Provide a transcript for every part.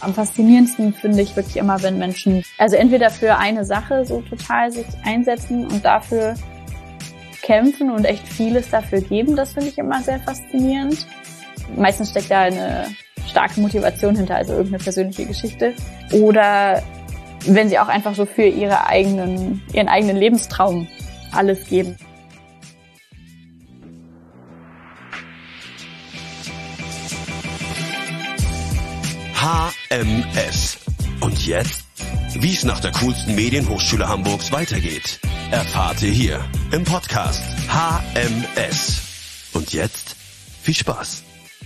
Am faszinierendsten finde ich wirklich immer, wenn Menschen also entweder für eine Sache so total sich einsetzen und dafür kämpfen und echt vieles dafür geben. Das finde ich immer sehr faszinierend. Meistens steckt da eine starke Motivation hinter, also irgendeine persönliche Geschichte. Oder wenn sie auch einfach so für ihren eigenen Lebenstraum alles geben. HMS. Und jetzt? Wie es nach der coolsten Medienhochschule Hamburgs weitergeht, erfahrt ihr hier im Podcast HMS. Und jetzt viel Spaß.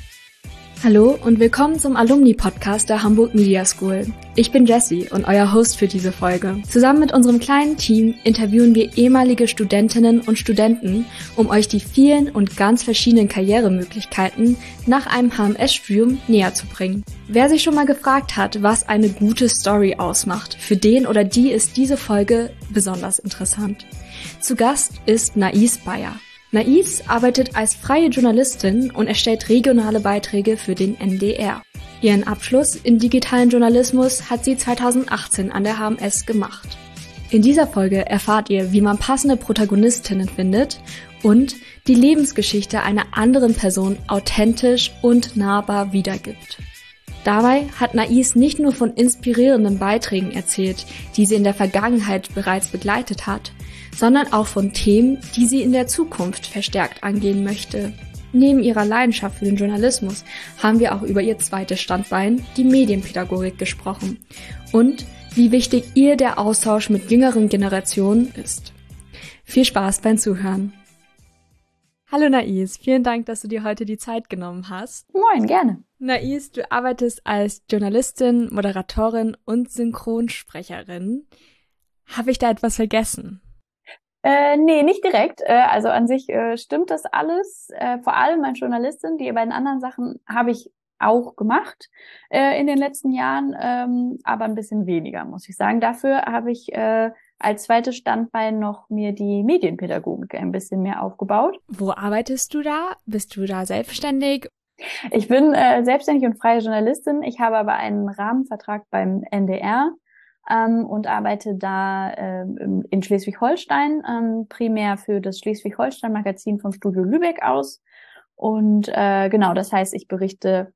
Hallo und willkommen zum Alumni-Podcast der Hamburg Media School. Ich bin Jessie und euer Host für diese Folge. Zusammen mit unserem kleinen Team interviewen wir ehemalige Studentinnen und Studenten, um euch die vielen und ganz verschiedenen Karrieremöglichkeiten nach einem HMS-Studium näher zu bringen. Wer sich schon mal gefragt hat, was eine gute Story ausmacht, für den oder die ist diese Folge besonders interessant. Zu Gast ist Nais Bayer. Nais arbeitet als freie Journalistin und erstellt regionale Beiträge für den NDR. Ihren Abschluss in digitalen Journalismus hat sie 2018 an der HMS gemacht. In dieser Folge erfahrt ihr, wie man passende Protagonistinnen findet und die Lebensgeschichte einer anderen Person authentisch und nahbar wiedergibt. Dabei hat Nais nicht nur von inspirierenden Beiträgen erzählt, die sie in der Vergangenheit bereits begleitet hat, sondern auch von Themen, die sie in der Zukunft verstärkt angehen möchte. Neben ihrer Leidenschaft für den Journalismus haben wir auch über ihr zweites Standbein, die Medienpädagogik, gesprochen und wie wichtig ihr der Austausch mit jüngeren Generationen ist. Viel Spaß beim Zuhören. Hallo Nais, vielen Dank, dass du dir heute die Zeit genommen hast. Moin, gerne. Nais, du arbeitest als Journalistin, Moderatorin und Synchronsprecherin. Habe ich da etwas vergessen? Nee, nicht direkt. Also an sich stimmt das alles. Vor allem als Journalistin. Die beiden anderen Sachen habe ich auch gemacht in den letzten Jahren, aber ein bisschen weniger, muss ich sagen. Dafür habe ich als zweites Standbein noch mir die Medienpädagogik ein bisschen mehr aufgebaut. Wo arbeitest du da? Bist du da selbstständig? Ich bin selbstständig und freie Journalistin. Ich habe aber einen Rahmenvertrag beim NDR. Und arbeite da in Schleswig-Holstein, primär für das Schleswig-Holstein-Magazin vom Studio Lübeck aus. Und genau, das heißt, ich berichte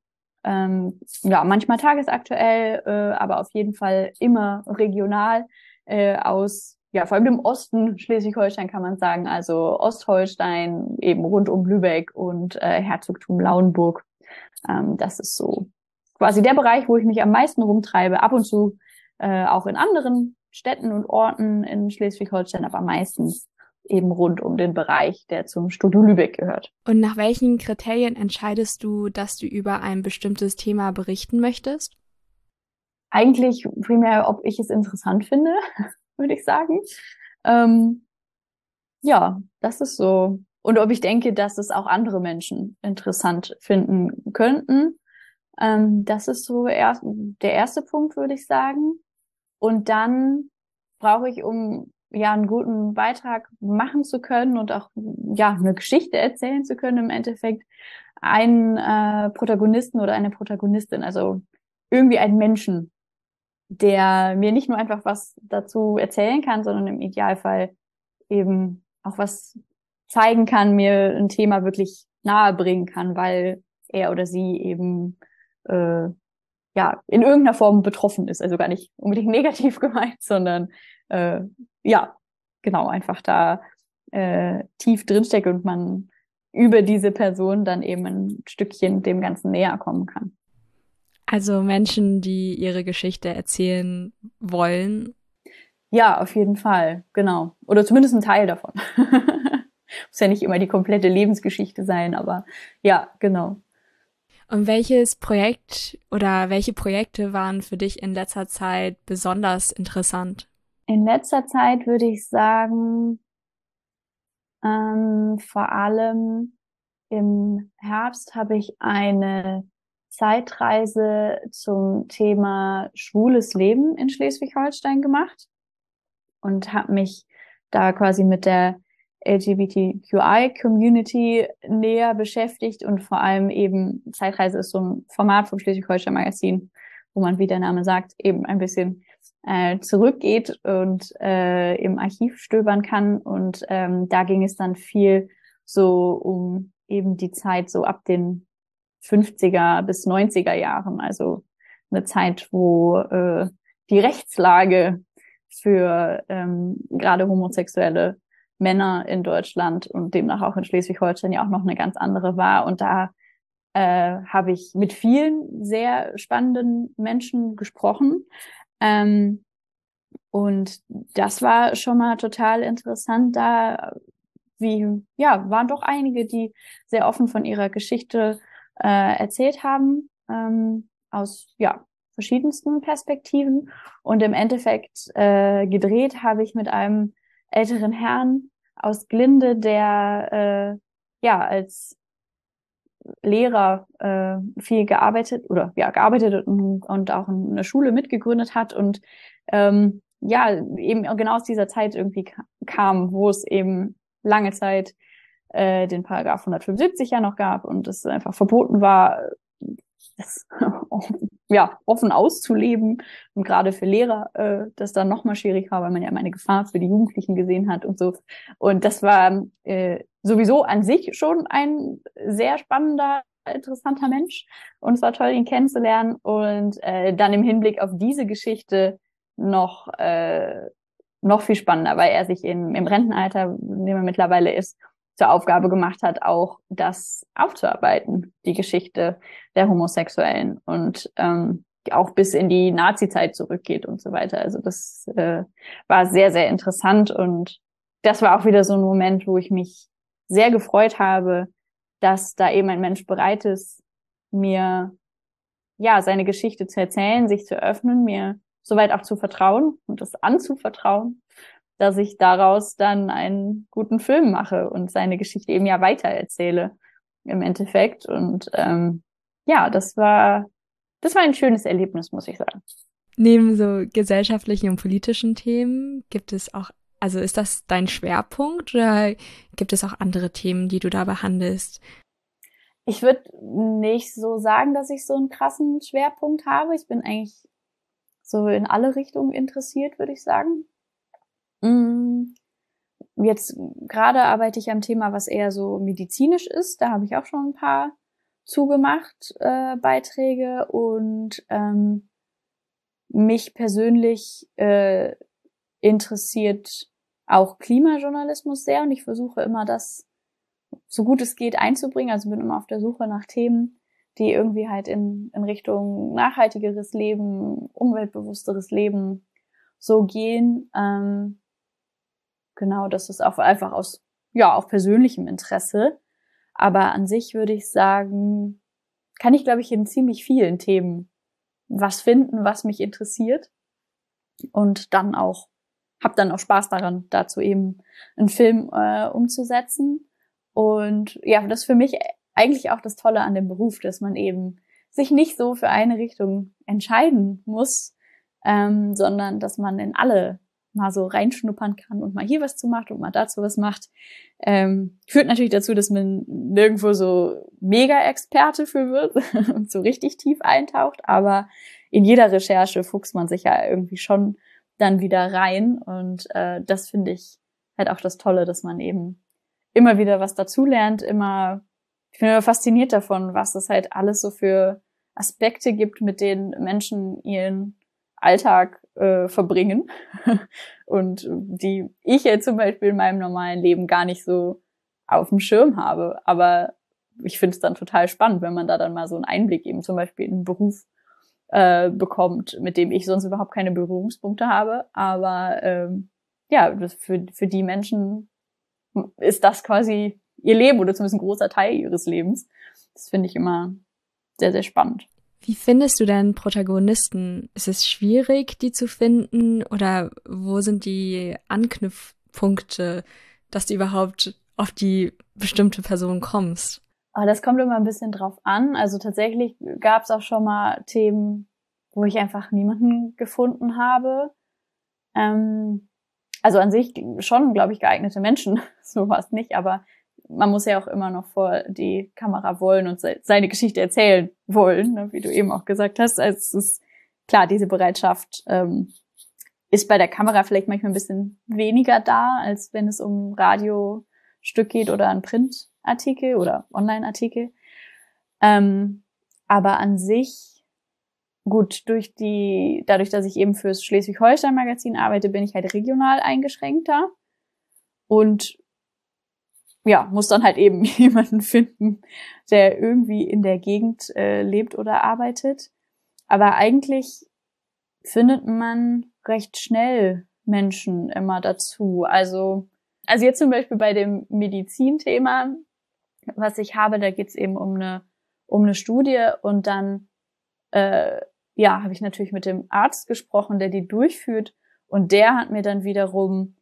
manchmal tagesaktuell, aber auf jeden Fall immer regional aus, vor allem dem Osten Schleswig-Holstein kann man sagen, also Ostholstein, eben rund um Lübeck und Herzogtum Lauenburg. Das ist so quasi der Bereich, wo ich mich am meisten rumtreibe, ab und zu auch in anderen Städten und Orten in Schleswig-Holstein, aber meistens eben rund um den Bereich, der zum Studio Lübeck gehört. Und nach welchen Kriterien entscheidest du, dass du über ein bestimmtes Thema berichten möchtest? Eigentlich primär, ob ich es interessant finde, würde ich sagen. Das ist so. Und ob ich denke, dass es auch andere Menschen interessant finden könnten. Das ist so der erste Punkt, würde ich sagen. Und dann brauche ich, um einen guten Beitrag machen zu können und auch eine Geschichte erzählen zu können, im Endeffekt einen Protagonisten oder eine Protagonistin, also irgendwie einen Menschen, der mir nicht nur einfach was dazu erzählen kann, sondern im Idealfall eben auch was zeigen kann, mir ein Thema wirklich nahe bringen kann, weil er oder sie eben in irgendeiner Form betroffen ist, also gar nicht unbedingt negativ gemeint, sondern einfach da tief drinsteckt und man über diese Person dann eben ein Stückchen dem Ganzen näher kommen kann. Also Menschen, die ihre Geschichte erzählen wollen? Ja, auf jeden Fall, genau. Oder zumindest ein Teil davon. Muss ja nicht immer die komplette Lebensgeschichte sein, aber ja, genau. Und welches Projekt oder welche Projekte waren für dich in letzter Zeit besonders interessant? In letzter Zeit würde ich sagen, vor allem im Herbst habe ich eine Zeitreise zum Thema schwules Leben in Schleswig-Holstein gemacht und habe mich da quasi mit der LGBTQI-Community näher beschäftigt und vor allem eben Zeitreise ist so ein Format vom Schleswig-Holstein-Magazin, wo man, wie der Name sagt, eben ein bisschen zurückgeht und im Archiv stöbern kann. Und da ging es dann viel so um eben die Zeit so ab den 50er bis 90er Jahren, also eine Zeit, wo die Rechtslage für gerade homosexuelle Männer in Deutschland und demnach auch in Schleswig-Holstein ja auch noch eine ganz andere war. Und da habe ich mit vielen sehr spannenden Menschen gesprochen. Und das war schon mal total interessant. Da waren doch einige, die sehr offen von ihrer Geschichte erzählt haben, aus verschiedensten Perspektiven. Und im Endeffekt gedreht habe ich mit einem älteren Herrn aus Glinde, der als Lehrer viel gearbeitet und auch eine Schule mitgegründet hat und eben genau aus dieser Zeit irgendwie kam, wo es eben lange Zeit den Paragraph 175 ja noch gab und es einfach verboten war, das offen auszuleben, und gerade für Lehrer das dann nochmal schwierig war, weil man ja immer eine Gefahr für die Jugendlichen gesehen hat und so. Und das war sowieso an sich schon ein sehr spannender, interessanter Mensch, und es war toll, ihn kennenzulernen, und dann im Hinblick auf diese Geschichte noch viel spannender, weil er sich im Rentenalter, in dem er mittlerweile ist, zur Aufgabe gemacht hat, auch das aufzuarbeiten, die Geschichte der Homosexuellen, und auch bis in die Nazi-Zeit zurückgeht und so weiter. Also das war sehr, sehr interessant, und das war auch wieder so ein Moment, wo ich mich sehr gefreut habe, dass da eben ein Mensch bereit ist, mir seine Geschichte zu erzählen, sich zu öffnen, mir soweit auch zu vertrauen und das anzuvertrauen, dass ich daraus dann einen guten Film mache und seine Geschichte eben weitererzähle im Endeffekt. Und das war ein schönes Erlebnis, muss ich sagen. Neben so gesellschaftlichen und politischen Themen gibt es auch, also ist das dein Schwerpunkt oder gibt es auch andere Themen, die du da behandelst? Ich würde nicht so sagen, dass ich so einen krassen Schwerpunkt habe. Ich bin eigentlich so in alle Richtungen interessiert, würde ich sagen. Jetzt gerade arbeite ich am Thema, was eher so medizinisch ist. Da habe ich auch schon ein paar zugemacht, Beiträge, und mich persönlich interessiert auch Klimajournalismus sehr, und ich versuche immer, das so gut es geht einzubringen. Also bin immer auf der Suche nach Themen, die irgendwie halt in Richtung nachhaltigeres Leben, umweltbewussteres Leben so gehen. Genau, das ist auch einfach aus persönlichem Interesse. Aber an sich würde ich sagen, kann ich, glaube ich, in ziemlich vielen Themen was finden, was mich interessiert. Und dann auch, habe dann auch Spaß daran, dazu eben einen Film umzusetzen. Und das ist für mich eigentlich auch das Tolle an dem Beruf, dass man eben sich nicht so für eine Richtung entscheiden muss, sondern dass man in alle mal so reinschnuppern kann und mal hier was zu macht und mal dazu was macht. Führt natürlich dazu, dass man nirgendwo so Mega-Experte für wird und so richtig tief eintaucht, aber in jeder Recherche fuchst man sich ja irgendwie schon dann wieder rein, und das finde ich halt auch das Tolle, dass man eben immer wieder was dazulernt, ich bin immer fasziniert davon, was es halt alles so für Aspekte gibt, mit denen Menschen ihren Alltag verbringen und die ich jetzt zum Beispiel in meinem normalen Leben gar nicht so auf dem Schirm habe. Aber ich finde es dann total spannend, wenn man da dann mal so einen Einblick eben zum Beispiel in einen Beruf bekommt, mit dem ich sonst überhaupt keine Berührungspunkte habe. Aber für die Menschen ist das quasi ihr Leben oder zumindest ein großer Teil ihres Lebens. Das finde ich immer sehr, sehr spannend. Wie findest du denn Protagonisten? Ist es schwierig, die zu finden, oder wo sind die Anknüpfpunkte, dass du überhaupt auf die bestimmte Person kommst? Das kommt immer ein bisschen drauf an. Also tatsächlich gab es auch schon mal Themen, wo ich einfach niemanden gefunden habe. Also an sich schon, glaube ich, geeignete Menschen, sowas nicht, aber man muss ja auch immer noch vor die Kamera wollen und seine Geschichte erzählen wollen, ne, wie du eben auch gesagt hast. Also es ist klar, diese Bereitschaft ist bei der Kamera vielleicht manchmal ein bisschen weniger da, als wenn es um Radiostück geht oder ein Printartikel oder Online-Artikel. Aber an sich, gut, dadurch, dass ich eben fürs Schleswig-Holstein-Magazin arbeite, bin ich halt regional eingeschränkter und ja, muss dann halt eben jemanden finden, der irgendwie in der Gegend lebt oder arbeitet. Aber eigentlich findet man recht schnell Menschen immer dazu. Also jetzt zum Beispiel bei dem Medizinthema, was ich habe, da geht's eben um eine Studie und dann habe ich natürlich mit dem Arzt gesprochen, der die durchführt und der hat mir dann wiederum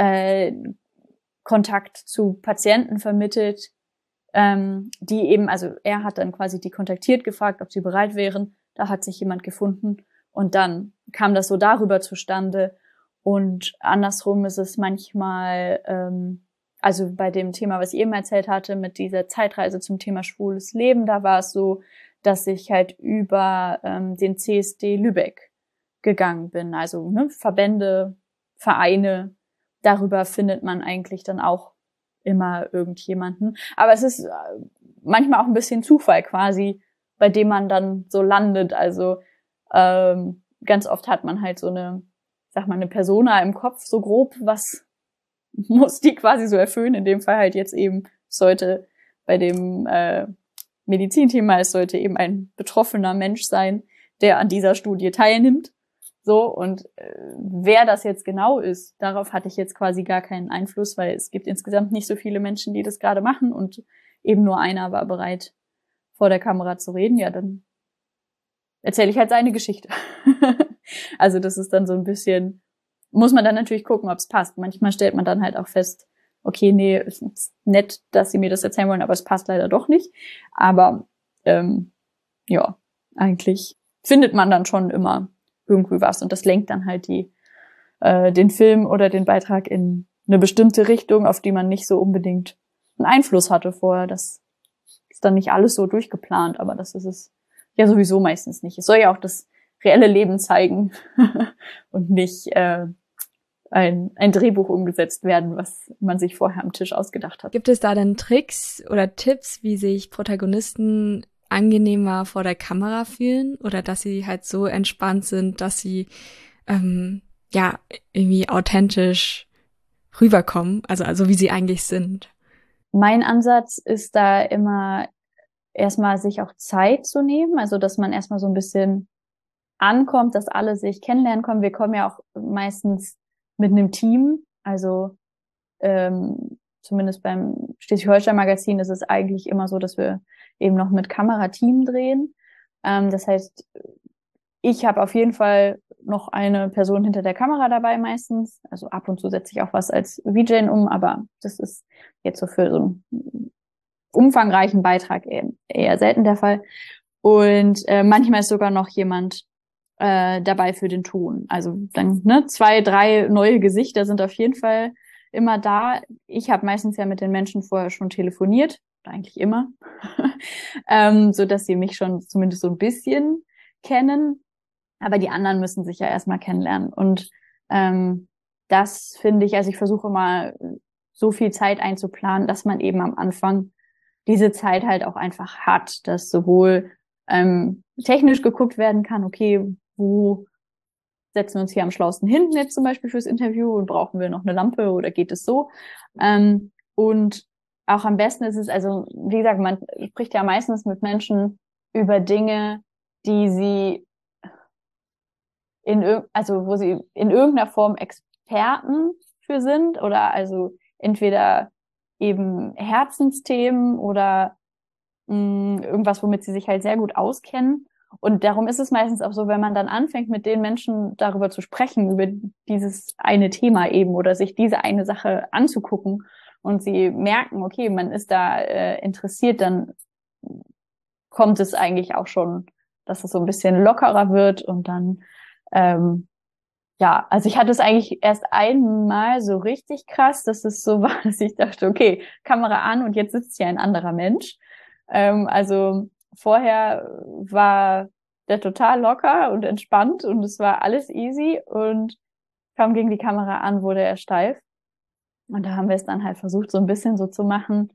Kontakt zu Patienten vermittelt, die eben, also er hat dann quasi die kontaktiert, gefragt, ob sie bereit wären. Da hat sich jemand gefunden und dann kam das so darüber zustande. Und andersrum ist es manchmal, also bei dem Thema, was ich eben erzählt hatte, mit dieser Zeitreise zum Thema schwules Leben, da war es so, dass ich halt über den CSD Lübeck gegangen bin. Also Verbände, Vereine, darüber findet man eigentlich dann auch immer irgendjemanden. Aber es ist manchmal auch ein bisschen Zufall quasi, bei dem man dann so landet. Also ganz oft hat man halt so eine Persona im Kopf, so grob, was muss die quasi so erfüllen. In dem Fall halt jetzt eben sollte bei dem Medizinthema, es sollte eben ein betroffener Mensch sein, der an dieser Studie teilnimmt. So, und wer das jetzt genau ist, darauf hatte ich jetzt quasi gar keinen Einfluss, weil es gibt insgesamt nicht so viele Menschen, die das gerade machen und eben nur einer war bereit, vor der Kamera zu reden. Ja, dann erzähle ich halt seine Geschichte. Also das ist dann so ein bisschen, muss man dann natürlich gucken, ob es passt. Manchmal stellt man dann halt auch fest, okay, nee, ist nett, dass sie mir das erzählen wollen, aber es passt leider doch nicht. Aber eigentlich findet man dann schon immer irgendwie was und das lenkt dann halt den Film oder den Beitrag in eine bestimmte Richtung, auf die man nicht so unbedingt einen Einfluss hatte vorher. Das ist dann nicht alles so durchgeplant, aber das ist es ja sowieso meistens nicht. Es soll ja auch das reelle Leben zeigen und nicht ein Drehbuch umgesetzt werden, was man sich vorher am Tisch ausgedacht hat. Gibt es da denn Tricks oder Tipps, wie sich Protagonisten angenehmer vor der Kamera fühlen oder dass sie halt so entspannt sind, dass sie irgendwie authentisch rüberkommen, also wie sie eigentlich sind? Mein Ansatz ist da immer erstmal sich auch Zeit zu nehmen, also dass man erstmal so ein bisschen ankommt, dass alle sich kennenlernen kommen. Wir kommen ja auch meistens mit einem Team, also zumindest beim Schleswig-Holstein-Magazin ist es eigentlich immer so, dass wir eben noch mit Kamerateam drehen. Das heißt, ich habe auf jeden Fall noch eine Person hinter der Kamera dabei meistens. Also ab und zu setze ich auch was als VJ um, aber das ist jetzt so für so einen umfangreichen Beitrag eher selten der Fall. Und manchmal ist sogar noch jemand dabei für den Ton. Also dann 2, 3 neue Gesichter sind auf jeden Fall immer da. Ich habe meistens ja mit den Menschen vorher schon telefoniert, eigentlich immer, so dass sie mich schon zumindest so ein bisschen kennen. Aber die anderen müssen sich ja erstmal kennenlernen. Und das finde ich, also ich versuche mal so viel Zeit einzuplanen, dass man eben am Anfang diese Zeit halt auch einfach hat, dass sowohl technisch geguckt werden kann, okay, wo setzen wir uns hier am schlausten hin jetzt zum Beispiel fürs Interview und brauchen wir noch eine Lampe oder geht es so? Und auch am besten ist es, also wie gesagt, man spricht ja meistens mit Menschen über Dinge, die sie wo sie in irgendeiner Form Experten für sind oder also entweder eben Herzensthemen oder irgendwas, womit sie sich halt sehr gut auskennen. Und darum ist es meistens auch so, wenn man dann anfängt, mit den Menschen darüber zu sprechen, über dieses eine Thema eben oder sich diese eine Sache anzugucken und sie merken, okay, man ist da interessiert, dann kommt es eigentlich auch schon, dass es so ein bisschen lockerer wird und dann also ich hatte es eigentlich erst einmal so richtig krass, dass es so war, dass ich dachte, okay, Kamera an und jetzt sitzt hier ein anderer Mensch. Also vorher war der total locker und entspannt und es war alles easy und kaum ging die Kamera an, wurde er steif. Und da haben wir es dann halt versucht, so ein bisschen so zu machen,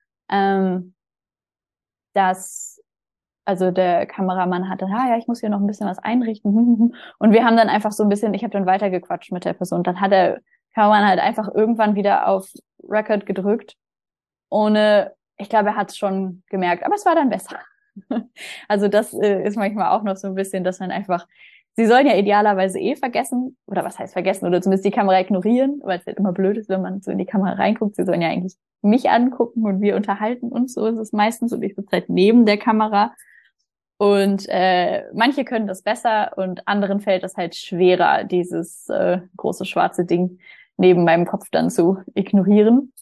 dass, also der Kameramann hatte, ja, ich muss hier noch ein bisschen was einrichten. Und wir haben dann einfach so ein bisschen, ich habe dann weitergequatscht mit der Person. Dann hat der Kameramann halt einfach irgendwann wieder auf Record gedrückt, ohne, ich glaube, er hat es schon gemerkt, aber es war dann besser. Also das ist manchmal auch noch so ein bisschen, dass man einfach, sie sollen ja idealerweise vergessen, oder was heißt vergessen, oder zumindest die Kamera ignorieren, weil es halt immer blöd ist, wenn man so in die Kamera reinguckt. Sie sollen ja eigentlich mich angucken und wir unterhalten uns, so ist es meistens, und ich sitze halt neben der Kamera. Und manche können das besser und anderen fällt es halt schwerer, dieses große schwarze Ding neben meinem Kopf dann zu ignorieren.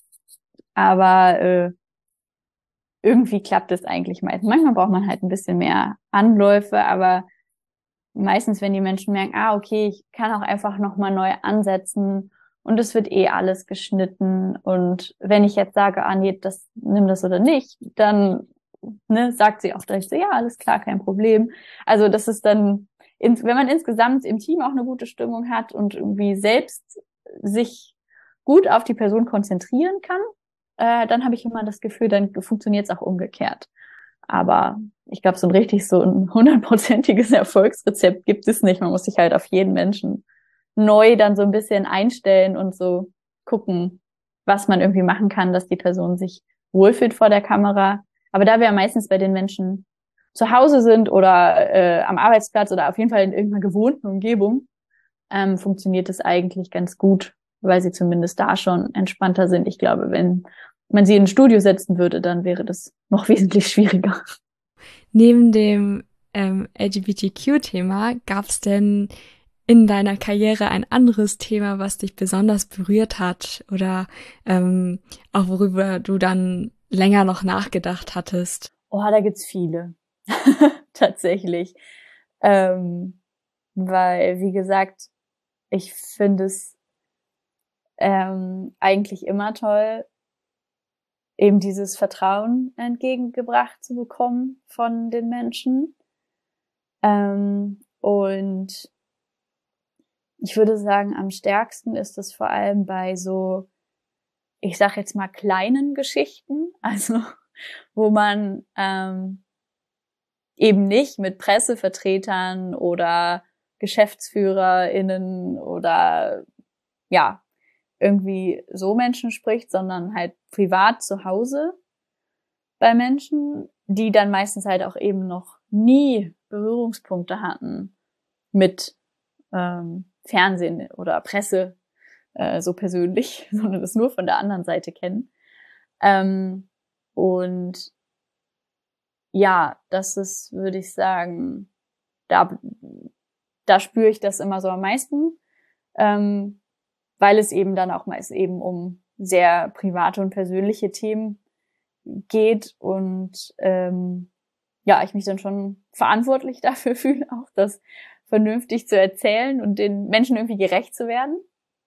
Aber irgendwie klappt es eigentlich meistens. Manchmal braucht man halt ein bisschen mehr Anläufe, aber meistens, wenn die Menschen merken, okay, ich kann auch einfach nochmal neu ansetzen und es wird alles geschnitten und wenn ich jetzt sage, nee, nimm das oder nicht, dann sagt sie auch direkt so, ja, alles klar, kein Problem. Also das ist dann, wenn man insgesamt im Team auch eine gute Stimmung hat und irgendwie selbst sich gut auf die Person konzentrieren kann, dann habe ich immer das Gefühl, dann funktioniert es auch umgekehrt. Aber ich glaube, so ein 100%iges Erfolgsrezept gibt es nicht. Man muss sich halt auf jeden Menschen neu dann so ein bisschen einstellen und so gucken, was man irgendwie machen kann, dass die Person sich wohlfühlt vor der Kamera. Aber da wir ja meistens bei den Menschen zu Hause sind oder am Arbeitsplatz oder auf jeden Fall in irgendeiner gewohnten Umgebung, funktioniert es eigentlich ganz gut, weil sie zumindest da schon entspannter sind. Ich glaube, wenn man sie in ein Studio setzen würde, dann wäre das noch wesentlich schwieriger. Neben dem LGBTQ-Thema, gab es denn in deiner Karriere ein anderes Thema, was dich besonders berührt hat oder auch worüber du dann länger noch nachgedacht hattest? Oh, da gibt's viele. Tatsächlich. Weil, wie gesagt, ich finde es eigentlich immer toll, eben dieses Vertrauen entgegengebracht zu bekommen von den Menschen. Und ich würde sagen, am stärksten ist es vor allem bei so, ich sag jetzt mal, kleinen Geschichten, also wo man eben nicht mit Pressevertretern oder GeschäftsführerInnen oder ja, irgendwie so Menschen spricht, sondern halt privat zu Hause bei Menschen, die dann meistens halt auch eben noch nie Berührungspunkte hatten mit Fernsehen oder Presse so persönlich, sondern das nur von der anderen Seite kennen. Und ja, das ist, würde ich sagen, da spüre ich das immer so am meisten, weil es eben dann auch meist eben um sehr private und persönliche Themen geht und ja, ich mich dann schon verantwortlich dafür fühle, auch das vernünftig zu erzählen und den Menschen irgendwie gerecht zu werden.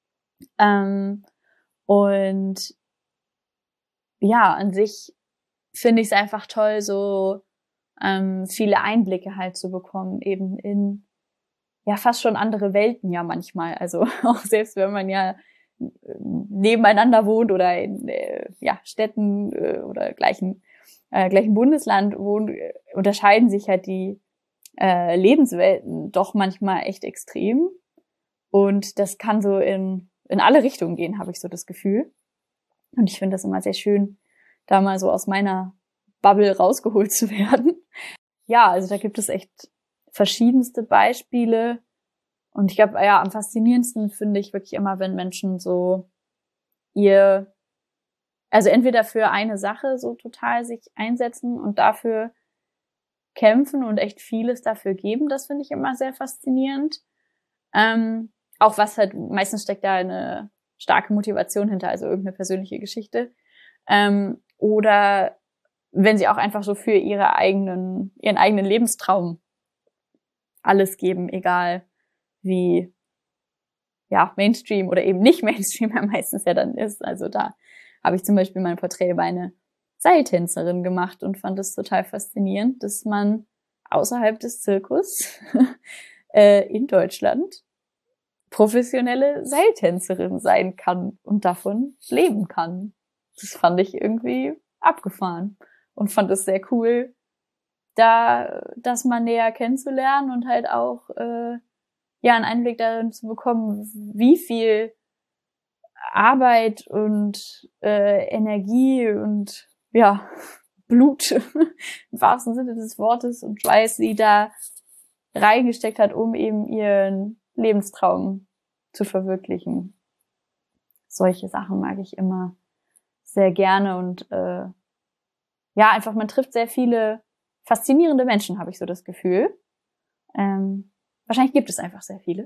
Und ja, an sich finde ich es einfach toll, so viele Einblicke halt zu bekommen, eben in ja fast schon andere Welten ja manchmal. Also auch selbst wenn man ja nebeneinander wohnt oder in ja Städten oder gleichen Bundesland wohnt, unterscheiden sich halt die Lebenswelten doch manchmal echt extrem. Und das kann so in alle Richtungen gehen, habe ich so das Gefühl. Und ich finde das immer sehr schön, da mal so aus meiner Bubble rausgeholt zu werden. Ja, also da gibt es echt verschiedenste Beispiele. Und ich glaube, ja, am faszinierendsten finde ich wirklich immer, wenn Menschen so also entweder für eine Sache so total sich einsetzen und dafür kämpfen und echt vieles dafür geben. Das finde ich immer sehr faszinierend. Auch was halt, meistens steckt da eine starke Motivation hinter, also irgendeine persönliche Geschichte. Oder wenn sie auch einfach so für ihren eigenen Lebenstraum alles geben, egal wie ja Mainstream oder eben nicht Mainstream ja meistens ja dann ist. Also da habe ich zum Beispiel mein Porträt über eine Seiltänzerin gemacht und fand es total faszinierend, dass man außerhalb des Zirkus in Deutschland professionelle Seiltänzerin sein kann und davon leben kann. Das fand ich irgendwie abgefahren und fand es sehr cool, da das mal näher kennenzulernen und halt auch einen Einblick darin zu bekommen, wie viel Arbeit und Energie und Blut im wahrsten Sinne des Wortes und Schweiß sie da reingesteckt hat, um eben ihren Lebenstraum zu verwirklichen. Solche Sachen mag ich immer sehr gerne und einfach man trifft sehr viele faszinierende Menschen, habe ich so das Gefühl. Wahrscheinlich gibt es einfach sehr viele.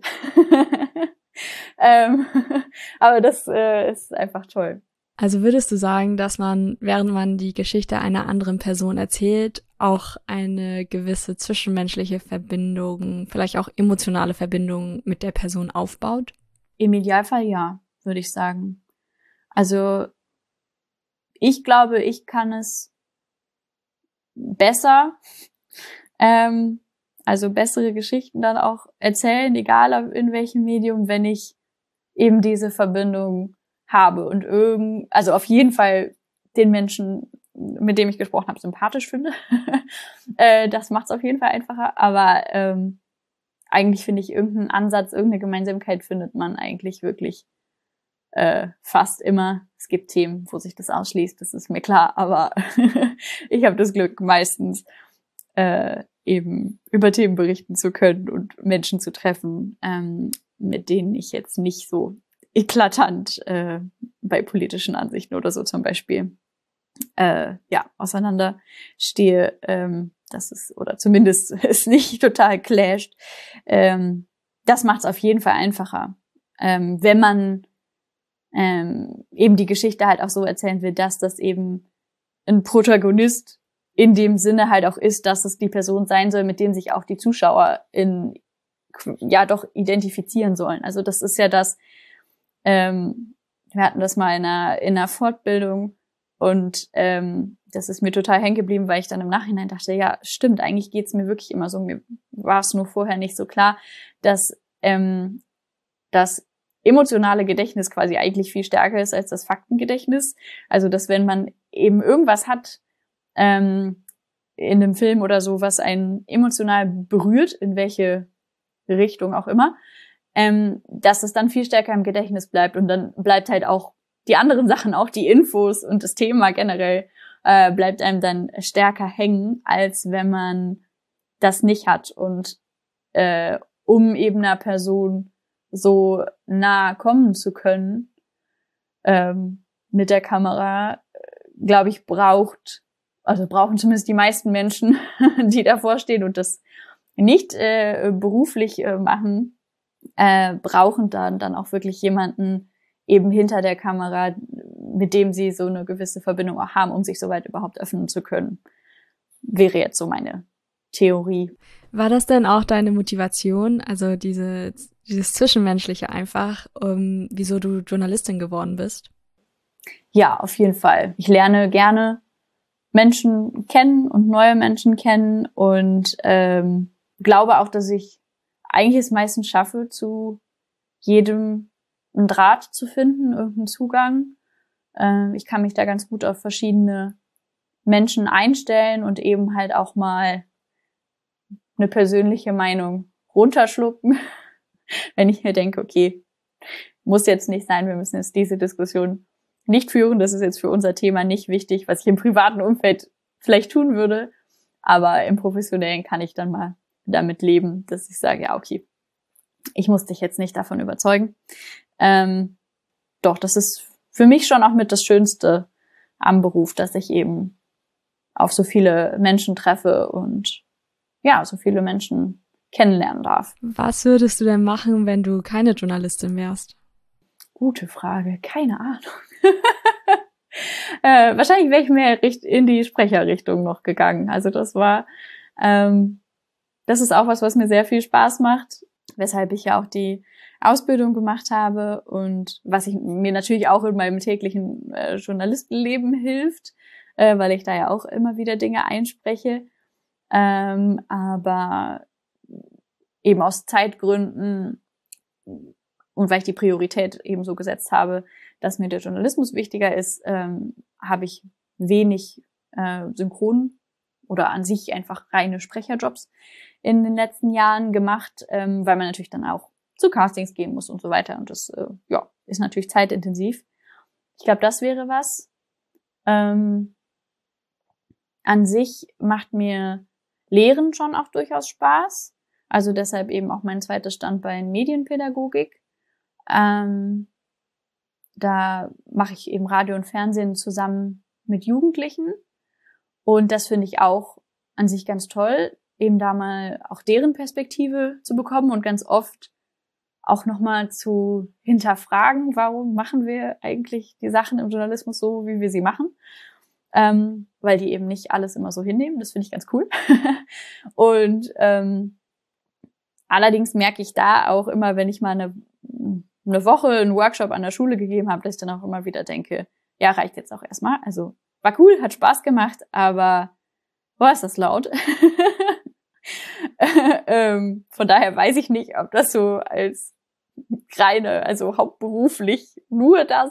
Aber das ist einfach toll. Also würdest du sagen, dass man, während man die Geschichte einer anderen Person erzählt, auch eine gewisse zwischenmenschliche Verbindung, vielleicht auch emotionale Verbindung mit der Person aufbaut? Im Idealfall ja, würde ich sagen. Also ich glaube, ich kann es besser, also bessere Geschichten dann auch erzählen, egal in welchem Medium, wenn ich eben diese Verbindung habe und also auf jeden Fall den Menschen, mit dem ich gesprochen habe, sympathisch finde. Das macht es auf jeden Fall einfacher, aber eigentlich finde ich irgendeinen Ansatz, irgendeine Gemeinsamkeit findet man eigentlich wirklich fast immer. Es gibt Themen, wo sich das ausschließt, das ist mir klar, aber ich habe das Glück, meistens eben über Themen berichten zu können und Menschen zu treffen, mit denen ich jetzt nicht so eklatant bei politischen Ansichten oder so zum Beispiel auseinanderstehe, das ist, oder zumindest es nicht total clasht. Das macht es auf jeden Fall einfacher, wenn man eben die Geschichte halt auch so erzählen will, dass das eben ein Protagonist in dem Sinne halt auch ist, dass es die Person sein soll, mit dem sich auch die Zuschauer doch identifizieren sollen. Also das ist ja das, wir hatten das mal in einer Fortbildung und das ist mir total hängen geblieben, weil ich dann im Nachhinein dachte, ja, stimmt, eigentlich geht's mir wirklich immer so. Mir war es nur vorher nicht so klar, dass das emotionale Gedächtnis quasi eigentlich viel stärker ist als das Faktengedächtnis. Also, dass wenn man eben irgendwas hat in einem Film oder so, was einen emotional berührt, in welche Richtung auch immer, dass es dann viel stärker im Gedächtnis bleibt und dann bleibt halt auch die anderen Sachen, auch die Infos und das Thema generell bleibt einem dann stärker hängen, als wenn man das nicht hat. Und um eben einer Person so nah kommen zu können mit der Kamera, glaube ich, brauchen zumindest die meisten Menschen, die davor stehen und das nicht beruflich machen, brauchen dann auch wirklich jemanden eben hinter der Kamera, mit dem sie so eine gewisse Verbindung auch haben, um sich soweit überhaupt öffnen zu können. Wäre jetzt so meine Theorie. War das denn auch deine Motivation, also dieses Zwischenmenschliche einfach, wieso du Journalistin geworden bist? Ja, auf jeden Fall. Ich lerne gerne Menschen kennen und neue Menschen kennen und glaube auch, dass ich eigentlich es meistens schaffe, zu jedem einen Draht zu finden, irgendeinen Zugang. Ich kann mich da ganz gut auf verschiedene Menschen einstellen und eben halt auch mal eine persönliche Meinung runterschlucken, wenn ich mir denke, okay, muss jetzt nicht sein, wir müssen jetzt diese Diskussion nicht führen, das ist jetzt für unser Thema nicht wichtig, was ich im privaten Umfeld vielleicht tun würde, aber im Professionellen kann ich dann mal damit leben, dass ich sage, ja, okay, ich muss dich jetzt nicht davon überzeugen. Doch, das ist für mich schon auch mit das Schönste am Beruf, dass ich eben auf so viele Menschen treffe und ja, so viele Menschen kennenlernen darf. Was würdest du denn machen, wenn du keine Journalistin wärst? Gute Frage, keine Ahnung. Wahrscheinlich wäre ich mehr in die Sprecherrichtung noch gegangen. Also das ist auch was mir sehr viel Spaß macht, weshalb ich ja auch die Ausbildung gemacht habe und was mir natürlich auch in meinem täglichen Journalistenleben hilft, weil ich da ja auch immer wieder Dinge einspreche. Aber eben aus Zeitgründen und weil ich die Priorität eben so gesetzt habe, dass mir der Journalismus wichtiger ist, habe ich wenig Synchron oder an sich einfach reine Sprecherjobs in den letzten Jahren gemacht, weil man natürlich dann auch zu Castings gehen muss und so weiter. Und das ist natürlich zeitintensiv. Ich glaube, das wäre was. An sich macht mir Lehren schon auch durchaus Spaß. Also deshalb eben auch mein zweites Standbein Medienpädagogik. Da mache ich eben Radio und Fernsehen zusammen mit Jugendlichen. Und das finde ich auch an sich ganz toll, eben da mal auch deren Perspektive zu bekommen und ganz oft auch nochmal zu hinterfragen, warum machen wir eigentlich die Sachen im Journalismus so, wie wir sie machen. Weil die eben nicht alles immer so hinnehmen. Das finde ich ganz cool. Und allerdings merke ich da auch immer, wenn ich mal eine Woche einen Workshop an der Schule gegeben habe, dass ich dann auch immer wieder denke, ja, reicht jetzt auch erstmal. Also war cool, hat Spaß gemacht, aber boah, ist das laut. Von daher weiß ich nicht, ob das so als reine, also hauptberuflich nur das.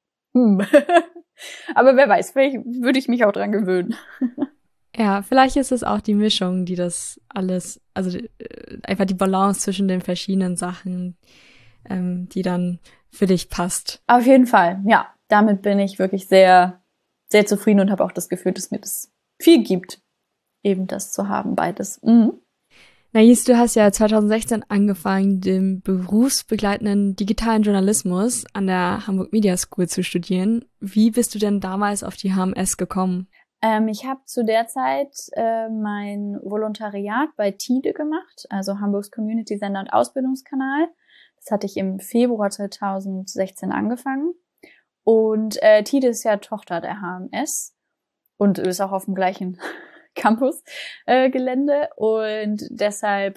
Aber wer weiß, vielleicht würde ich mich auch dran gewöhnen. Ja, vielleicht ist es auch die Mischung, die das alles, also einfach die Balance zwischen den verschiedenen Sachen, die dann für dich passt. Auf jeden Fall, ja. Damit bin ich wirklich sehr, sehr zufrieden und habe auch das Gefühl, dass mir das viel gibt, eben das zu haben, beides. Mhm. Nais, du hast ja 2016 angefangen, den berufsbegleitenden digitalen Journalismus an der Hamburg Media School zu studieren. Wie bist du denn damals auf die HMS gekommen? Ich habe zu der Zeit mein Volontariat bei TIDE gemacht, also Hamburgs Community Sender und Ausbildungskanal. Das hatte ich im Februar 2016 angefangen. Und TIDE ist ja Tochter der HMS und ist auch auf dem gleichen Campus-Gelände. Und deshalb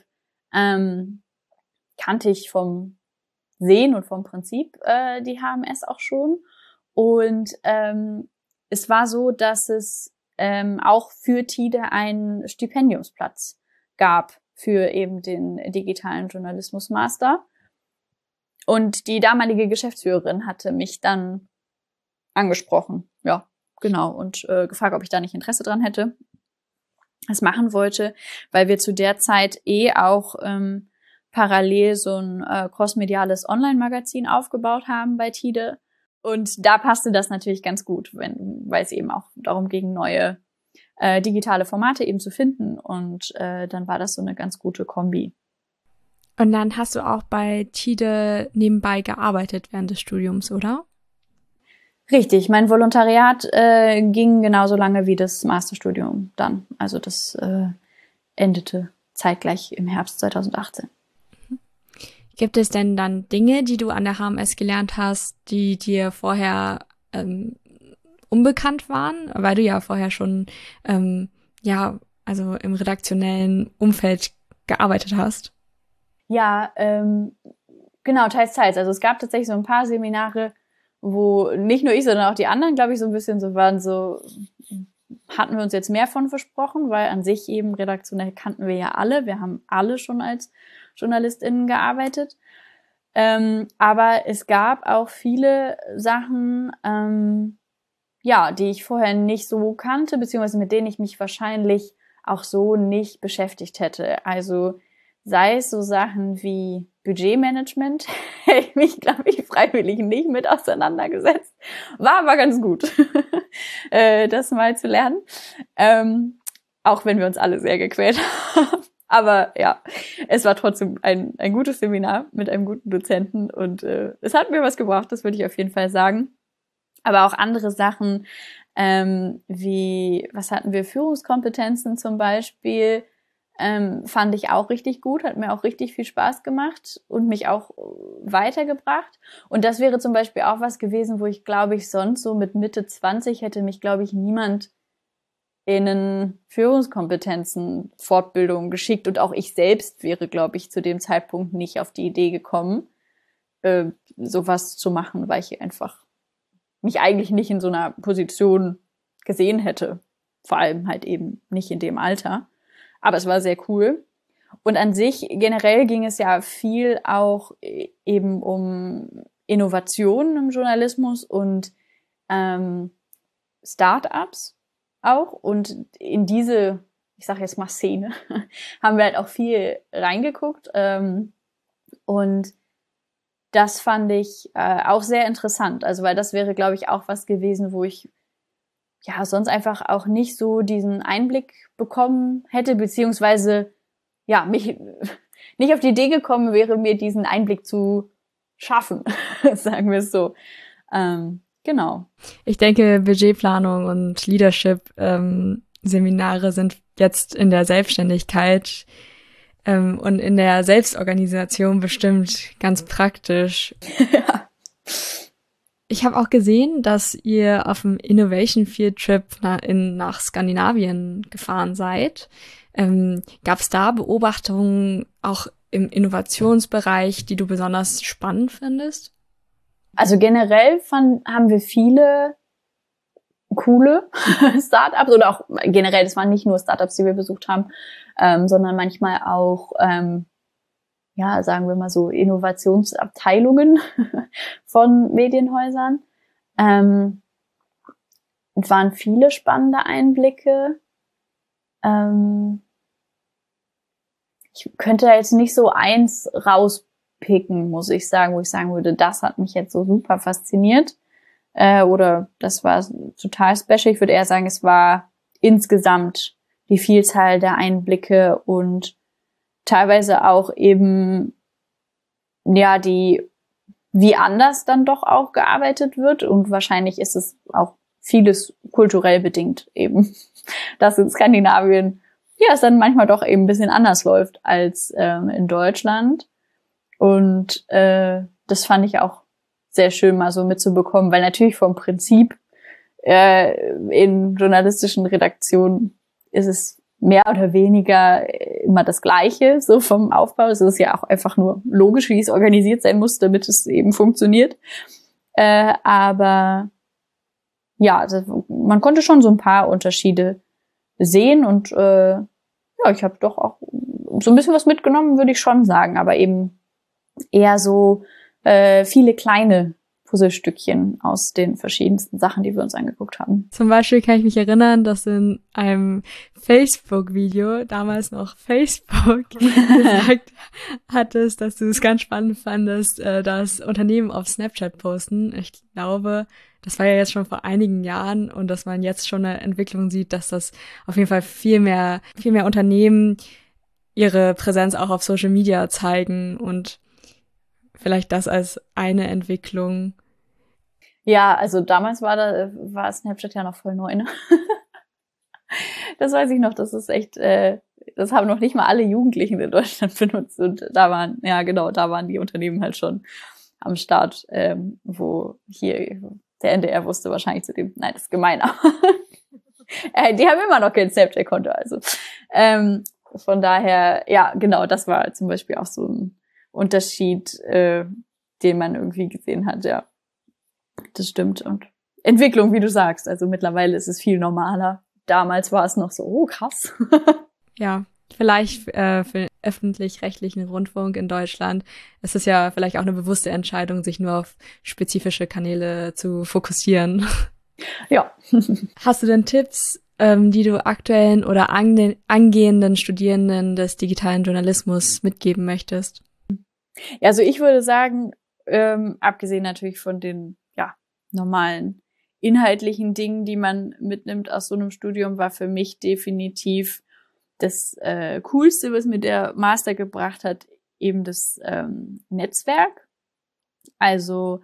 kannte ich vom Sehen und vom Prinzip die HMS auch schon. Und es war so, dass es auch für TIDE einen Stipendiumsplatz gab für eben den digitalen Journalismus-Master. Und die damalige Geschäftsführerin hatte mich dann angesprochen, ja, genau, und gefragt, ob ich da nicht Interesse dran hätte, das machen wollte, weil wir zu der Zeit auch parallel so ein crossmediales Online-Magazin aufgebaut haben bei TIDE. Und da passte das natürlich ganz gut, weil es eben auch darum ging, neue digitale Formate eben zu finden. Und dann war das so eine ganz gute Kombi. Und dann hast du auch bei TIDE nebenbei gearbeitet während des Studiums, oder? Richtig, mein Volontariat ging genauso lange wie das Masterstudium dann. Also das endete zeitgleich im Herbst 2018. Gibt es denn dann Dinge, die du an der HMS gelernt hast, die dir vorher unbekannt waren, weil du ja vorher schon also im redaktionellen Umfeld gearbeitet hast? Ja, genau, teils. Also es gab tatsächlich so ein paar Seminare, wo nicht nur ich, sondern auch die anderen, glaube ich, so ein bisschen so waren, so hatten wir uns jetzt mehr von versprochen, weil an sich eben redaktionell kannten wir ja alle. Wir haben alle schon als JournalistInnen gearbeitet. Aber es gab auch viele Sachen, die ich vorher nicht so kannte, beziehungsweise mit denen ich mich wahrscheinlich auch so nicht beschäftigt hätte. Also sei es so Sachen wie Budgetmanagement, hätte ich mich, glaube ich, freiwillig nicht mit auseinandergesetzt. War aber ganz gut, das mal zu lernen. Auch wenn wir uns alle sehr gequält haben. Aber ja, es war trotzdem ein gutes Seminar mit einem guten Dozenten und es hat mir was gebracht, das würde ich auf jeden Fall sagen. Aber auch andere Sachen, wie, was hatten wir, Führungskompetenzen zum Beispiel, fand ich auch richtig gut, hat mir auch richtig viel Spaß gemacht und mich auch weitergebracht. Und das wäre zum Beispiel auch was gewesen, wo ich, glaube ich, sonst so mit Mitte 20 hätte mich, glaube ich, niemand in einen Führungskompetenzen Fortbildung geschickt. Und auch ich selbst wäre, glaube ich, zu dem Zeitpunkt nicht auf die Idee gekommen, sowas zu machen, weil ich einfach mich eigentlich nicht in so einer Position gesehen hätte. Vor allem halt eben nicht in dem Alter. aber es war sehr cool. Und an sich, generell ging es ja viel auch eben um Innovationen im Journalismus und Start-ups auch. Und in diese, ich sage jetzt mal Szene, haben wir halt auch viel reingeguckt. Und das fand ich auch sehr interessant. Also weil das wäre, glaube ich, auch was gewesen, wo ich ja sonst einfach auch nicht so diesen Einblick bekommen hätte, beziehungsweise ja, mich nicht auf die Idee gekommen wäre, mir diesen Einblick zu schaffen, sagen wir es so. Genau. Ich denke, Budgetplanung und Leadership-Seminare sind jetzt in der Selbstständigkeit und in der Selbstorganisation bestimmt ganz praktisch. Ja. Ich habe auch gesehen, dass ihr auf dem Innovation Field Trip nach Skandinavien gefahren seid. Gab es da Beobachtungen auch im Innovationsbereich, die du besonders spannend findest? Also generell haben wir viele coole Startups oder auch generell, das waren nicht nur Startups, die wir besucht haben, sondern manchmal auch, ja, sagen wir mal so Innovationsabteilungen von Medienhäusern. Es waren viele spannende Einblicke. Ich könnte da jetzt nicht so eins rauspicken, muss ich sagen, wo ich sagen würde, das hat mich jetzt so super fasziniert. Oder das war total special. Ich würde eher sagen, es war insgesamt die Vielzahl der Einblicke und teilweise auch eben, ja, wie anders dann doch auch gearbeitet wird. Und wahrscheinlich ist es auch vieles kulturell bedingt eben, dass in Skandinavien ja, es dann manchmal doch eben ein bisschen anders läuft als in Deutschland. Und das fand ich auch sehr schön mal so mitzubekommen, weil natürlich vom Prinzip in journalistischen Redaktionen ist es mehr oder weniger immer das Gleiche, so vom Aufbau. Es ist ja auch einfach nur logisch, wie es organisiert sein muss, damit es eben funktioniert. Aber ja, man konnte schon so ein paar Unterschiede sehen und ja, ich habe doch auch so ein bisschen was mitgenommen, würde ich schon sagen, aber eben eher so viele kleine Puzzlestückchen aus den verschiedensten Sachen, die wir uns angeguckt haben. Zum Beispiel kann ich mich erinnern, dass in einem Facebook-Video, damals noch Facebook, gesagt hattest, dass du es ganz spannend fandest, das Unternehmen auf Snapchat posten. Ich glaube, das war ja jetzt schon vor einigen Jahren und dass man jetzt schon eine Entwicklung sieht, dass das auf jeden Fall viel mehr Unternehmen ihre Präsenz auch auf Social Media zeigen und vielleicht das als eine Entwicklung. Ja, also damals war Snapchat ja noch voll neu, ne? Das weiß ich noch, das ist echt, das haben noch nicht mal alle Jugendlichen in Deutschland benutzt und da waren die Unternehmen halt schon am Start, wo hier der NDR wusste wahrscheinlich nein, das ist gemein, aber die haben immer noch kein Snapchat-Konto, also von daher, ja, genau, das war zum Beispiel auch so ein Unterschied, den man irgendwie gesehen hat, ja. Das stimmt. Und Entwicklung, wie du sagst, also mittlerweile ist es viel normaler. Damals war es noch so, oh krass. Ja, vielleicht für den öffentlich-rechtlichen Rundfunk in Deutschland ist es ja vielleicht auch eine bewusste Entscheidung, sich nur auf spezifische Kanäle zu fokussieren. Ja. Hast du denn Tipps, die du aktuellen oder angehenden Studierenden des digitalen Journalismus mitgeben möchtest? Ja, also ich würde sagen, abgesehen natürlich von den normalen inhaltlichen Dingen, die man mitnimmt aus so einem Studium, war für mich definitiv das Coolste, was mir der Master gebracht hat, eben das Netzwerk. Also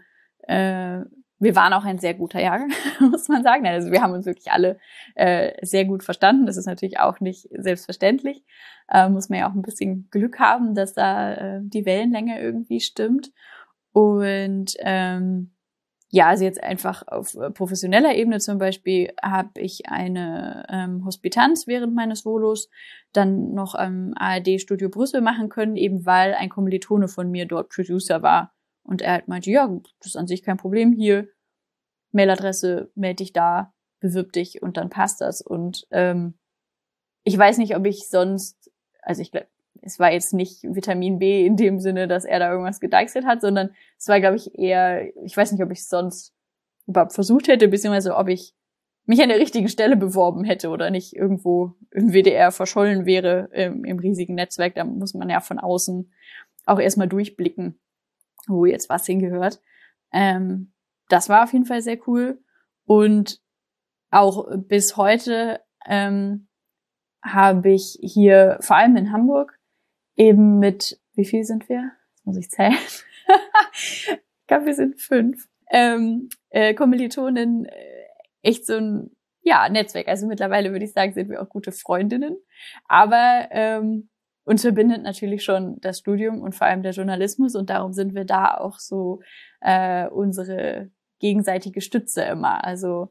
wir waren auch ein sehr guter Jahrgang, muss man sagen. Also wir haben uns wirklich alle sehr gut verstanden. Das ist natürlich auch nicht selbstverständlich. Muss man ja auch ein bisschen Glück haben, dass da die Wellenlänge irgendwie stimmt. Und ja, also jetzt einfach auf professioneller Ebene zum Beispiel habe ich eine Hospitanz während meines Volos dann noch am ARD-Studio Brüssel machen können, eben weil ein Kommilitone von mir dort Producer war. Und er halt meinte, ja, das ist an sich kein Problem hier. Mailadresse, melde dich da, bewirb dich und dann passt das. Und ich weiß nicht, ob ich sonst, also ich glaube, es war jetzt nicht Vitamin B in dem Sinne, dass er da irgendwas gedeichselt hat, sondern es war, glaube ich, eher, ich weiß nicht, ob ich es sonst überhaupt versucht hätte, beziehungsweise ob ich mich an der richtigen Stelle beworben hätte oder nicht irgendwo im WDR verschollen wäre im riesigen Netzwerk. Da muss man ja von außen auch erstmal durchblicken, wo jetzt was hingehört. Das war auf jeden Fall sehr cool. Und auch bis heute habe ich hier, vor allem in Hamburg, eben mit, wie viel sind wir? Das muss ich zählen. Ich glaube, wir sind 5. Kommilitonen echt so ein Netzwerk. Also mittlerweile würde ich sagen, sind wir auch gute Freundinnen. Aber uns verbindet natürlich schon das Studium und vor allem der Journalismus. Und darum sind wir da auch so unsere gegenseitige Stütze immer. Also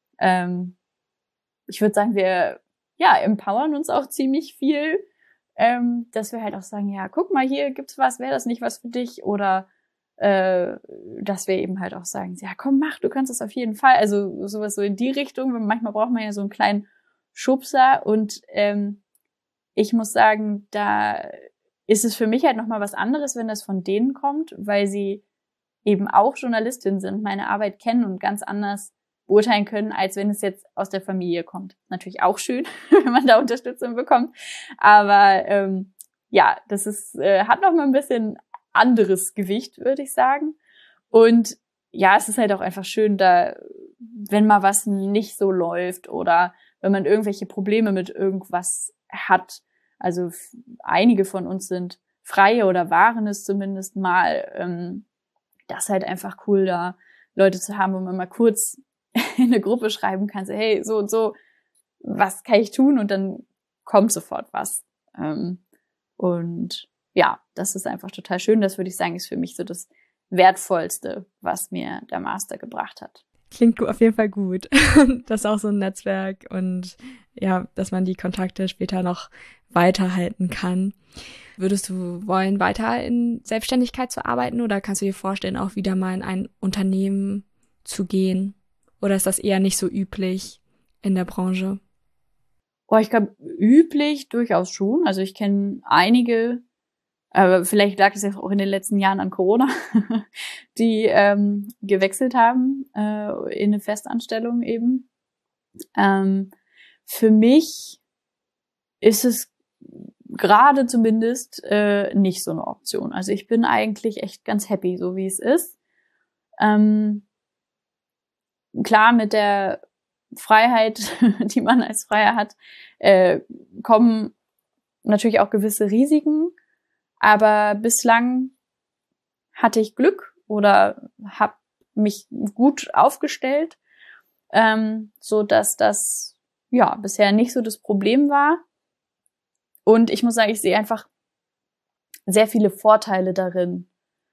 ich würde sagen, wir empowern uns auch ziemlich viel, dass wir halt auch sagen, ja, guck mal, hier gibt's was, wäre das nicht was für dich? Oder dass wir eben halt auch sagen, ja, komm, mach, du kannst es auf jeden Fall. Also sowas so in die Richtung. Manchmal braucht man ja so einen kleinen Schubser. Und ich muss sagen, da ist es für mich halt nochmal was anderes, wenn das von denen kommt, weil sie eben auch Journalistin sind, meine Arbeit kennen und ganz anders beurteilen können, als wenn es jetzt aus der Familie kommt. Natürlich auch schön, wenn man da Unterstützung bekommt. Aber das ist hat noch mal ein bisschen anderes Gewicht, würde ich sagen. Und ja, es ist halt auch einfach schön, da, wenn mal was nicht so läuft oder wenn man irgendwelche Probleme mit irgendwas hat. Also einige von uns sind Freie oder waren es zumindest mal. Das ist halt einfach cool, da Leute zu haben, wo man mal kurz in eine Gruppe schreiben kann, so, hey, so und so, was kann ich tun? Und dann kommt sofort was. Und ja, das ist einfach total schön. Das würde ich sagen, ist für mich so das Wertvollste, was mir der Master gebracht hat. Klingt auf jeden Fall gut. Das ist auch so ein Netzwerk und ja, dass man die Kontakte später noch weiterhalten kann. Würdest du wollen, weiter in Selbstständigkeit zu arbeiten oder kannst du dir vorstellen, auch wieder mal in ein Unternehmen zu gehen? Oder ist das eher nicht so üblich in der Branche? Oh, ich glaube, üblich durchaus schon. Also ich kenne einige, aber vielleicht lag es ja auch in den letzten Jahren an Corona, die gewechselt haben in eine Festanstellung eben. Für mich ist es gerade zumindest nicht so eine Option. Also ich bin eigentlich echt ganz happy, so wie es ist. Klar, mit der Freiheit, die man als Freier hat, kommen natürlich auch gewisse Risiken. Aber bislang hatte ich Glück oder habe mich gut aufgestellt, so dass das bisher nicht so das Problem war. Und ich muss sagen, ich sehe einfach sehr viele Vorteile darin,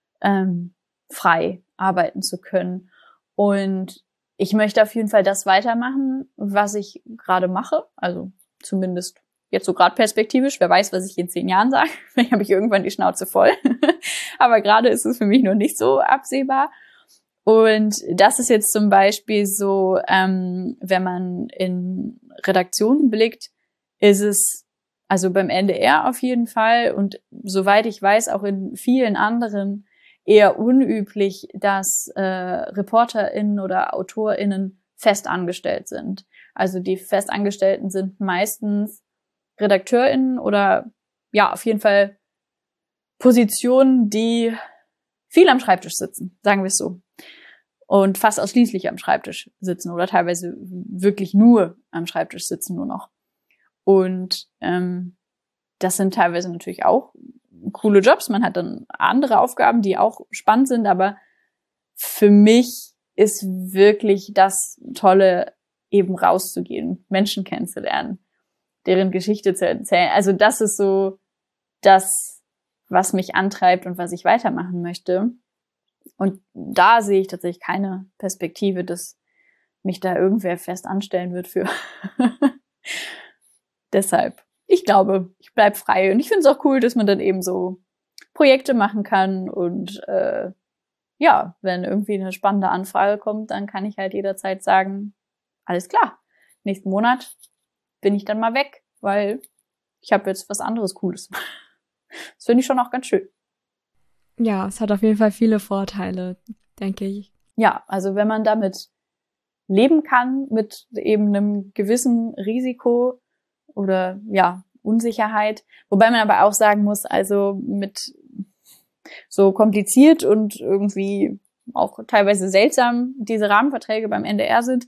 frei arbeiten zu können. Und ich möchte auf jeden Fall das weitermachen, was ich gerade mache. Also zumindest jetzt so gerade perspektivisch. Wer weiß, was ich in 10 Jahren sage. Vielleicht habe ich irgendwann die Schnauze voll. Aber gerade ist es für mich noch nicht so absehbar. Und das ist jetzt zum Beispiel so, wenn man in Redaktionen blickt, ist es also beim NDR auf jeden Fall und soweit ich weiß auch in vielen anderen eher unüblich, dass ReporterInnen oder AutorInnen festangestellt sind. Also die Festangestellten sind meistens RedakteurInnen oder auf jeden Fall Positionen, die viel am Schreibtisch sitzen, sagen wir es so. Und fast ausschließlich am Schreibtisch sitzen oder teilweise wirklich nur am Schreibtisch sitzen nur noch. Und das sind teilweise natürlich auch coole Jobs. Man hat dann andere Aufgaben, die auch spannend sind, aber für mich ist wirklich das Tolle, eben rauszugehen, Menschen kennenzulernen, deren Geschichte zu erzählen. Also das ist so das, was mich antreibt und was ich weitermachen möchte. Und da sehe ich tatsächlich keine Perspektive, dass mich da irgendwer fest anstellen wird für. Deshalb, ich glaube, ich bleib frei. Und ich finde es auch cool, dass man dann eben so Projekte machen kann. Und wenn irgendwie eine spannende Anfrage kommt, dann kann ich halt jederzeit sagen, alles klar, nächsten Monat bin ich dann mal weg weil ich habe jetzt was anderes Cooles. Das finde ich schon auch ganz schön. Ja, es hat auf jeden Fall viele Vorteile, denke ich. Ja, also wenn man damit leben kann, mit eben einem gewissen Risiko oder ja, Unsicherheit, wobei man aber auch sagen muss, also mit so kompliziert und irgendwie auch teilweise seltsam diese Rahmenverträge beim NDR sind,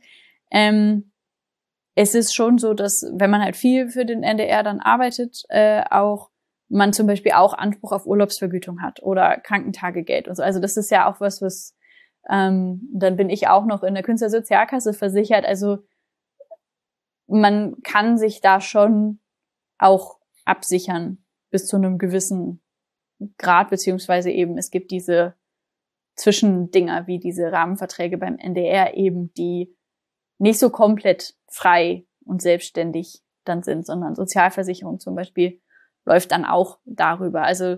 es ist schon so, dass wenn man halt viel für den NDR dann arbeitet, auch man zum Beispiel auch Anspruch auf Urlaubsvergütung hat oder Krankentagegeld und so. Also das ist ja auch was dann bin ich auch noch in der Künstlersozialkasse versichert. Also man kann sich da schon auch absichern bis zu einem gewissen Grad, beziehungsweise eben es gibt diese Zwischendinger wie diese Rahmenverträge beim NDR eben, die nicht so komplett frei und selbstständig dann sind, sondern Sozialversicherung zum Beispiel läuft dann auch darüber. Also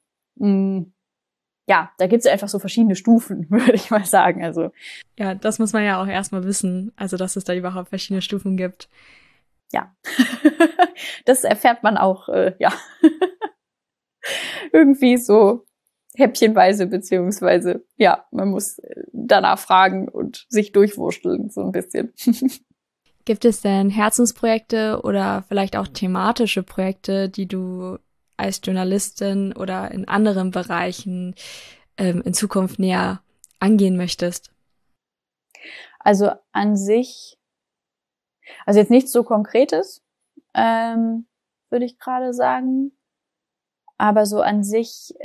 ja, da gibt's einfach so verschiedene Stufen, würde ich mal sagen. Also ja, das muss man ja auch erstmal wissen, also dass es da überhaupt verschiedene Stufen gibt. Ja, das erfährt man auch, ja, irgendwie so häppchenweise, beziehungsweise, ja, man muss danach fragen und sich durchwursteln, so ein bisschen. Gibt es denn Herzensprojekte oder vielleicht auch thematische Projekte, die du als Journalistin oder in anderen Bereichen in Zukunft näher angehen möchtest? Also an sich, also jetzt nichts so Konkretes, würde ich gerade sagen. Aber so an sich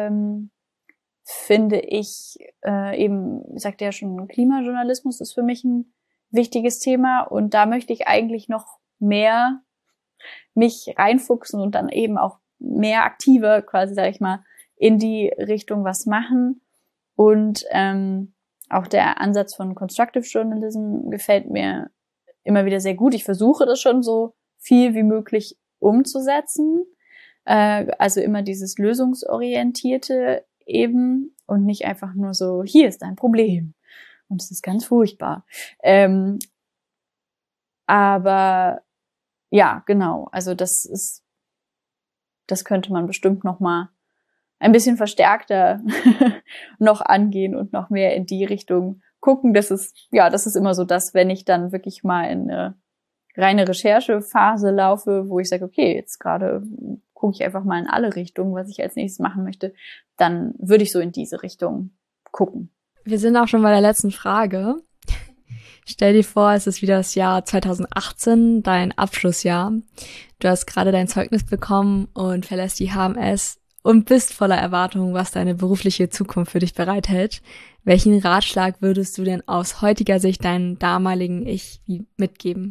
finde ich eben, ich sagte ja schon, Klimajournalismus ist für mich ein wichtiges Thema und da möchte ich eigentlich noch mehr mich reinfuchsen und dann eben auch mehr aktiver quasi, sag ich mal, in die Richtung was machen. Und auch der Ansatz von Constructive Journalism gefällt mir immer wieder sehr gut. Ich versuche das schon so viel wie möglich umzusetzen. Also immer dieses Lösungsorientierte eben und nicht einfach nur so, hier ist ein Problem und es ist ganz furchtbar. Aber ja, genau, also das könnte man bestimmt noch mal ein bisschen verstärkter noch angehen und noch mehr in die Richtung gucken. Das ist immer so das, wenn ich dann wirklich mal in eine reine Recherchephase laufe, wo ich sage, okay, jetzt gerade gucke ich einfach mal in alle Richtungen, was ich als nächstes machen möchte, dann würde ich so in diese Richtung gucken. Wir sind auch schon bei der letzten Frage. Stell dir vor, es ist wieder das Jahr 2018, dein Abschlussjahr. Du hast gerade dein Zeugnis bekommen und verlässt die HMS und bist voller Erwartungen, was deine berufliche Zukunft für dich bereithält. Welchen Ratschlag würdest du denn aus heutiger Sicht deinem damaligen Ich mitgeben?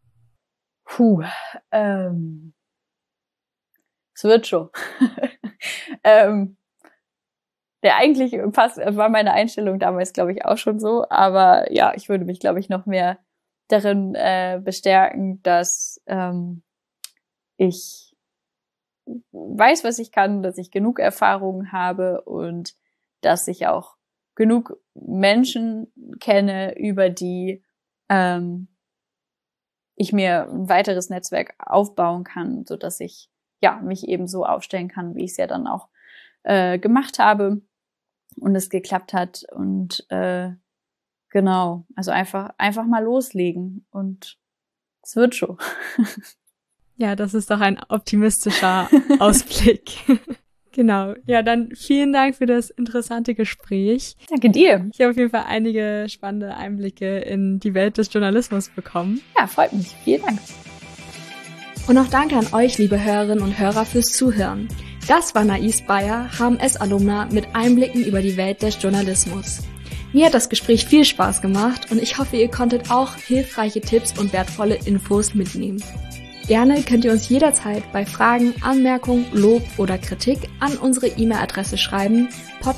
Es wird schon. Der eigentlich war meine Einstellung damals, glaube ich, auch schon so. Aber ja, ich würde mich, glaube ich, noch mehr darin bestärken, dass ich weiß, was ich kann, dass ich genug Erfahrung habe und dass ich auch genug Menschen kenne, über die ich mir ein weiteres Netzwerk aufbauen kann, so dass ich ja mich eben so aufstellen kann, wie ich es ja dann auch gemacht habe und es geklappt hat und genau, also einfach mal loslegen und es wird schon. Ja, das ist doch ein optimistischer Ausblick. Genau. Ja, dann vielen Dank für das interessante Gespräch. Danke dir. Ich habe auf jeden Fall einige spannende Einblicke in die Welt des Journalismus bekommen. Ja, freut mich. Vielen Dank. Und auch danke an euch, liebe Hörerinnen und Hörer, fürs Zuhören. Das war Nais Bayer, HMS-Alumna mit Einblicken über die Welt des Journalismus. Mir hat das Gespräch viel Spaß gemacht und ich hoffe, ihr konntet auch hilfreiche Tipps und wertvolle Infos mitnehmen. Gerne könnt ihr uns jederzeit bei Fragen, Anmerkungen, Lob oder Kritik an unsere E-Mail-Adresse schreiben,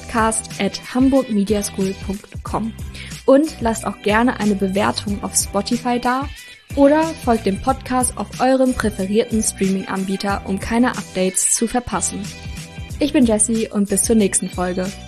podcast@hamburgmediaschool.com. Und lasst auch gerne eine Bewertung auf Spotify da oder folgt dem Podcast auf eurem präferierten Streaming-Anbieter, um keine Updates zu verpassen. Ich bin Jessie und bis zur nächsten Folge.